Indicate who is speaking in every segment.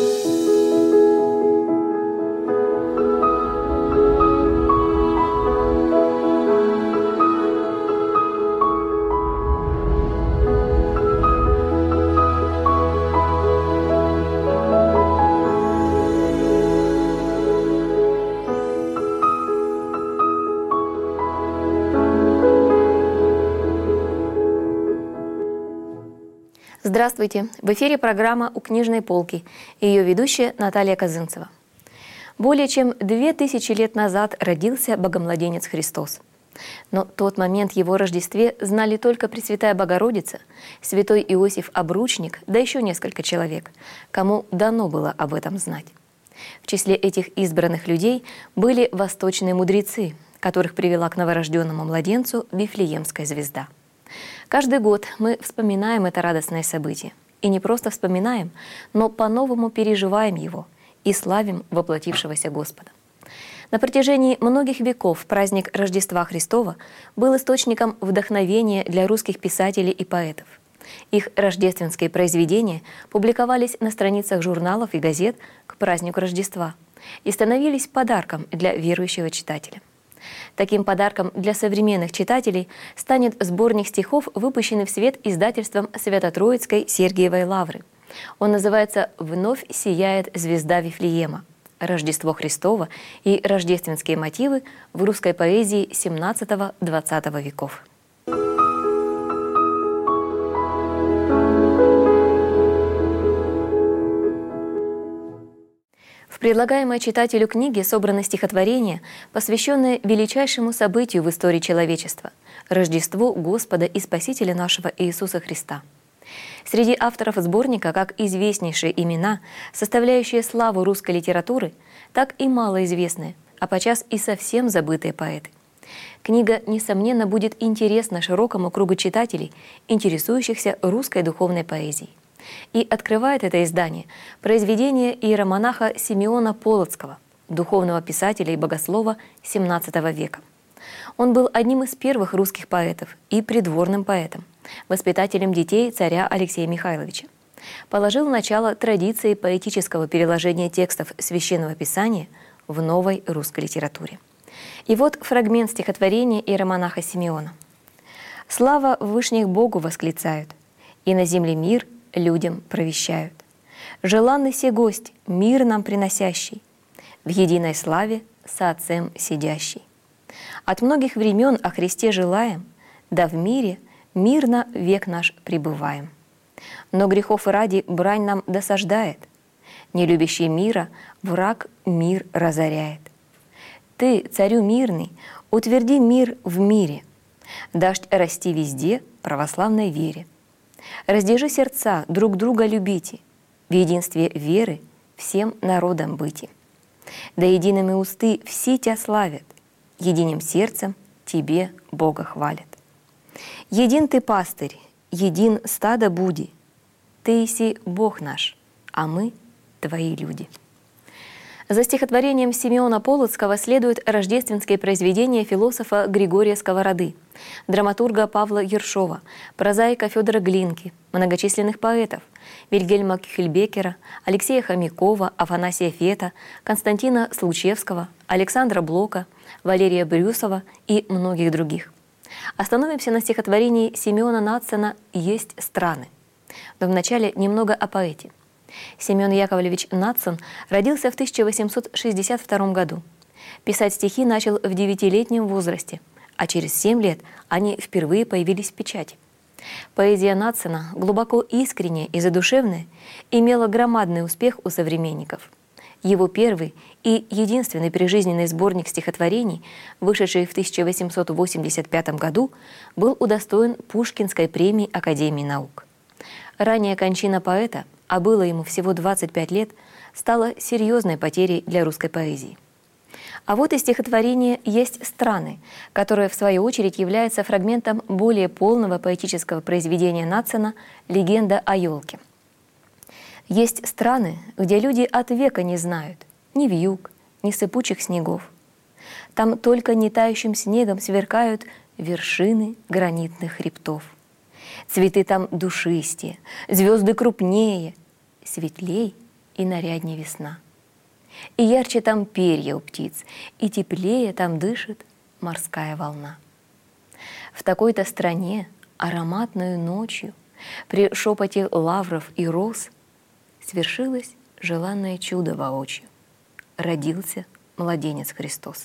Speaker 1: Здравствуйте! В эфире программа «У книжной полки» и ее ведущая Наталья Козынцева. Более чем 2000 лет назад родился Богомладенец Христос. Но тот момент Его Рождестве знали только Пресвятая Богородица, святой Иосиф Обручник, да еще несколько человек, кому дано было об этом знать. В числе этих избранных людей были восточные мудрецы, которых привела к новорожденному младенцу Вифлеемская звезда. Каждый год мы вспоминаем это радостное событие. И не просто вспоминаем, но по-новому переживаем его и славим воплотившегося Господа. На протяжении многих веков праздник Рождества Христова был источником вдохновения для русских писателей и поэтов. Их рождественские произведения публиковались на страницах журналов и газет к празднику Рождества и становились подарком для верующего читателя. Таким подарком для современных читателей станет сборник стихов, выпущенный в свет издательством Свято-Троицкой Сергиевой Лавры. Он называется «Вновь сияет звезда Вифлеема. Рождество Христово и рождественские мотивы в русской поэзии XVII-XX веков». В предлагаемой читателю книге собраны стихотворения, посвященные величайшему событию в истории человечества – Рождеству Господа и Спасителя нашего Иисуса Христа. Среди авторов сборника как известнейшие имена, составляющие славу русской литературы, так и малоизвестные, а подчас и совсем забытые поэты. Книга, несомненно, будет интересна широкому кругу читателей, интересующихся русской духовной поэзией. И открывает это издание произведение иеромонаха Симеона Полоцкого, духовного писателя и богослова XVII века. Он был одним из первых русских поэтов и придворным поэтом, воспитателем детей царя Алексея Михайловича. Положил начало традиции поэтического переложения текстов Священного Писания в новой русской литературе. И вот фрагмент стихотворения иеромонаха Симеона. «Слава вышних Богу восклицают, и на земле мир людям провещают. Желанный се гость, мир нам приносящий, в единой славе со Отцем сидящий. От многих времен о Христе желаем, да в мире мирно век наш пребываем. Но грехов ради брань нам досаждает, не любящий мира враг мир разоряет. Ты, царю мирный, утверди мир в мире, дашь расти везде православной вере. Раздержи сердца, друг друга любите, в единстве веры всем народам быти. Да едиными усты все тебя славят, единым сердцем тебе Бога хвалят. Един ты пастырь, един стадо буди, ты иси Бог наш, а мы твои люди». За стихотворением Симеона Полоцкого следует рождественские произведения философа Григория Сковороды, драматурга Павла Ершова, прозаика Федора Глинки, многочисленных поэтов Вильгельма Кюхельбекера, Алексея Хомякова, Афанасия Фета, Константина Случевского, Александра Блока, Валерия Брюсова и многих других. Остановимся на стихотворении Семена Надсона «Есть страны». Но вначале немного о поэте. Семен Яковлевич Надсон родился в 1862 году. Писать стихи начал в 9-летнем возрасте, а через 7 лет они впервые появились в печати. Поэзия Надсона, глубоко искренняя и задушевная, имела громадный успех у современников. Его первый и единственный прижизненный сборник стихотворений, вышедший в 1885 году, был удостоен Пушкинской премии Академии наук. Ранняя кончина поэта, а было ему всего 25 лет, стала серьезной потерей для русской поэзии. А вот и стихотворение «Есть страны», которое, в свою очередь, является фрагментом более полного поэтического произведения Надсона «Легенда о елке». Есть страны, где люди от века не знают ни вьюг, ни сыпучих снегов. Там только не тающим снегом сверкают вершины гранитных хребтов. Цветы там душистее, звезды крупнее, светлей и наряднее весна. И ярче там перья у птиц, и теплее там дышит морская волна. В такой-то стране ароматную ночью при шепоте лавров и роз свершилось желанное чудо воочию. Родился младенец Христос.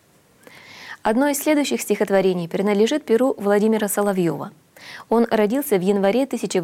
Speaker 1: Одно из следующих стихотворений принадлежит перу Владимира Соловьева. Он родился в январе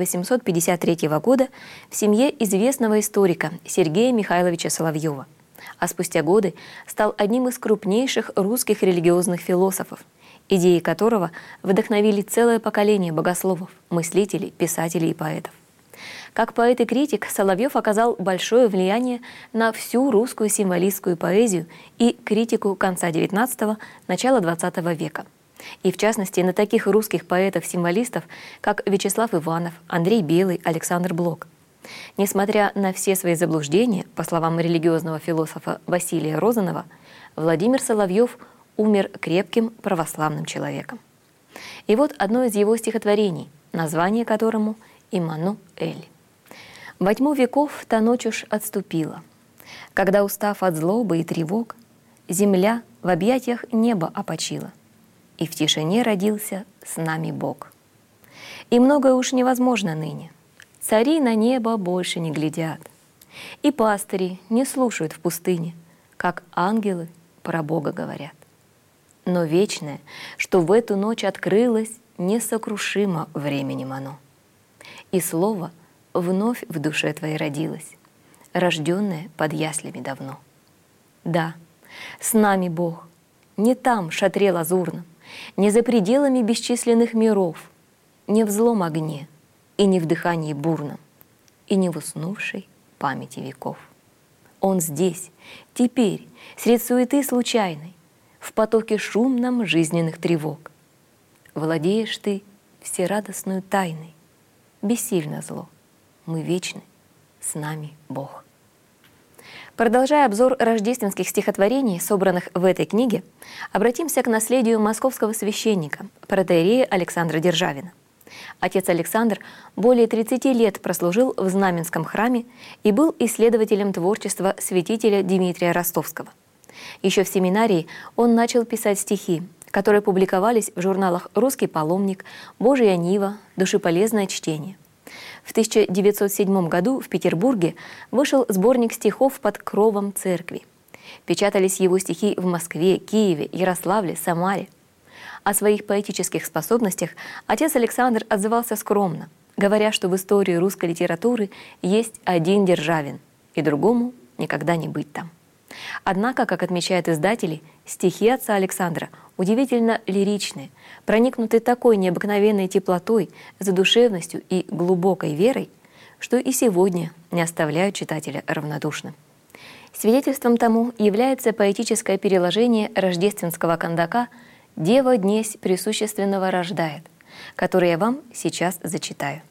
Speaker 1: 1853 года в семье известного историка Сергея Михайловича Соловьева, а спустя годы стал одним из крупнейших русских религиозных философов, идеи которого вдохновили целое поколение богословов, мыслителей, писателей и поэтов. Как поэт и критик Соловьев оказал большое влияние на всю русскую символистскую поэзию и критику конца XIX – начала XX века. И в частности на таких русских поэтов-символистов, как Вячеслав Иванов, Андрей Белый, Александр Блок. Несмотря на все свои заблуждения, по словам религиозного философа Василия Розанова, Владимир Соловьев умер крепким православным человеком. И вот одно из его стихотворений, название которому «Иммануэль». Во тьму веков та ночь уж отступила, когда, устав от злобы и тревог, земля в объятиях неба опочила, и в тишине родился с нами Бог. И многое уж невозможно ныне. Цари на небо больше не глядят, и пастыри не слушают в пустыне, как ангелы про Бога говорят. Но вечное, что в эту ночь открылось, несокрушимо временем оно. И слово вновь в душе твоей родилось, рожденное под яслями давно. Да, с нами Бог, не там, в шатре лазурном, не за пределами бесчисленных миров, не в злом огне и не в дыхании бурном, и не в уснувшей памяти веков. Он здесь, теперь, средь суеты случайной, в потоке шумном жизненных тревог. Владеешь ты всерадостную тайной, бессильно зло, мы вечны, с нами Бог. Продолжая обзор рождественских стихотворений, собранных в этой книге, обратимся к наследию московского священника, протоиерея Александра Державина. Отец Александр более 30 лет прослужил в Знаменском храме и был исследователем творчества святителя Дмитрия Ростовского. Еще в семинарии он начал писать стихи, которые публиковались в журналах «Русский паломник», «Божья нива», «Душеполезное чтение». В 1907 году в Петербурге вышел сборник стихов «Под кровом церкви». Печатались его стихи в Москве, Киеве, Ярославле, Самаре. О своих поэтических способностях отец Александр отзывался скромно, говоря, что в истории русской литературы есть один Державин, и другому никогда не быть там. Однако, как отмечают издатели, стихи отца Александра удивительно лиричные, проникнуты такой необыкновенной теплотой, задушевностью и глубокой верой, что и сегодня не оставляют читателя равнодушным. Свидетельством тому является поэтическое переложение рождественского кандака «Дева днесь пресущественного рождает», который я вам сейчас зачитаю.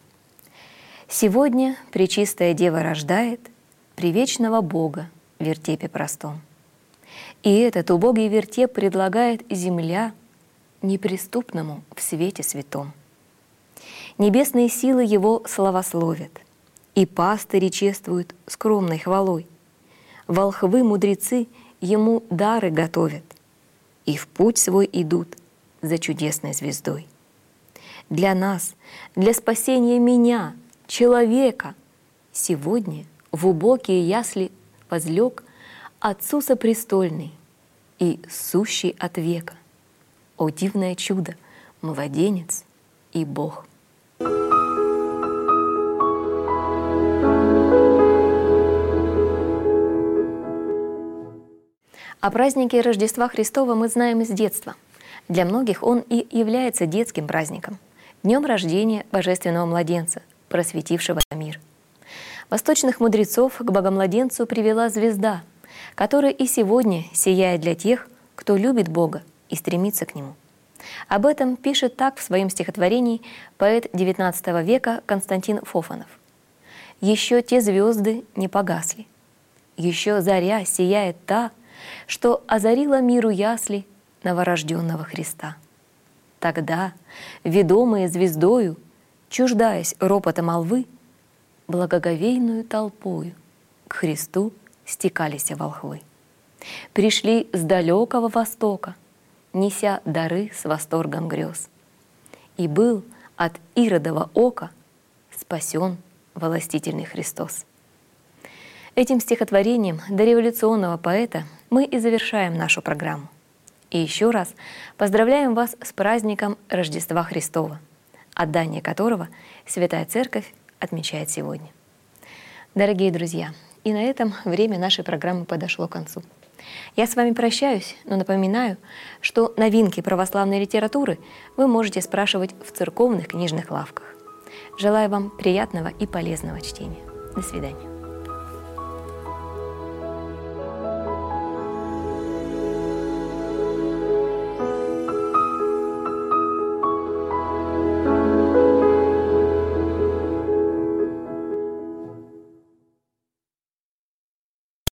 Speaker 1: «Сегодня Пречистая Дева рождает привечного Бога в вертепе простом. И этот убогий вертеп предлагает земля неприступному в свете святом. Небесные силы его славословят, и пастыри чествуют скромной хвалой. Волхвы-мудрецы ему дары готовят, и в путь свой идут за чудесной звездой. Для нас, для спасения меня, человека, сегодня в убокие ясли возлег Отцу сопрестольный и сущий от века. О дивное чудо, младенец и Бог!» О празднике Рождества Христова мы знаем из детства. Для многих он и является детским праздником, днем рождения божественного младенца, просветившего мир. Восточных мудрецов к Богомладенцу привела звезда, которая и сегодня сияет для тех, кто любит Бога и стремится к Нему. Об этом пишет так в своем стихотворении поэт XIX века Константин Фофанов. «Еще те звезды не погасли, еще заря сияет та, что озарила миру ясли новорожденного Христа. Тогда, ведомые звездою, чуждаясь ропота молвы, благоговейную толпою к Христу стекались волхвы. Пришли с далекого востока, неся дары с восторгом грез. И был от Иродова ока спасен властительный Христос. Этим стихотворением дореволюционного поэта мы и завершаем нашу программу. И еще раз поздравляем вас с праздником Рождества Христова, отдание которого Святая Церковь отмечает сегодня. Дорогие друзья, и на этом время нашей программы подошло к концу. Я с вами прощаюсь, но напоминаю, что новинки православной литературы вы можете спрашивать в церковных книжных лавках. Желаю вам приятного и полезного чтения. До свидания.